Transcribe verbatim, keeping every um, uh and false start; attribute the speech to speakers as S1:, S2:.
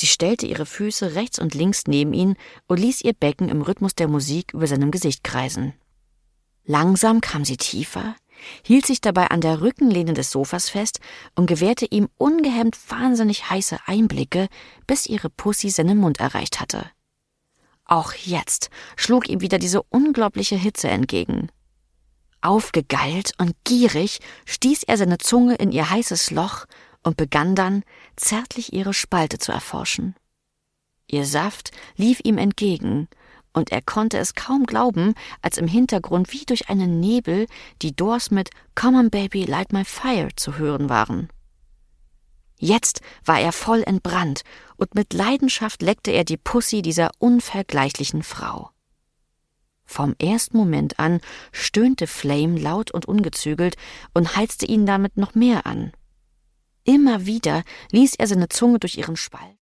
S1: Sie stellte ihre Füße rechts und links neben ihn und ließ ihr Becken im Rhythmus der Musik über seinem Gesicht kreisen. Langsam kam sie tiefer, hielt sich dabei an der Rückenlehne des Sofas fest und gewährte ihm ungehemmt wahnsinnig heiße Einblicke, bis ihre Pussy seinen Mund erreicht hatte. Auch jetzt schlug ihm wieder diese unglaubliche Hitze entgegen. Aufgegeilt und gierig stieß er seine Zunge in ihr heißes Loch und begann dann, zärtlich ihre Spalte zu erforschen. Ihr Saft lief ihm entgegen, und er konnte es kaum glauben, als im Hintergrund wie durch einen Nebel die Doors mit »Come on, baby, light my fire« zu hören waren. Jetzt war er voll entbrannt, und mit Leidenschaft leckte er die Pussy dieser unvergleichlichen Frau. Vom ersten Moment an stöhnte Flame laut und ungezügelt und heizte ihn damit noch mehr an. Immer wieder ließ er seine Zunge durch ihren Spalt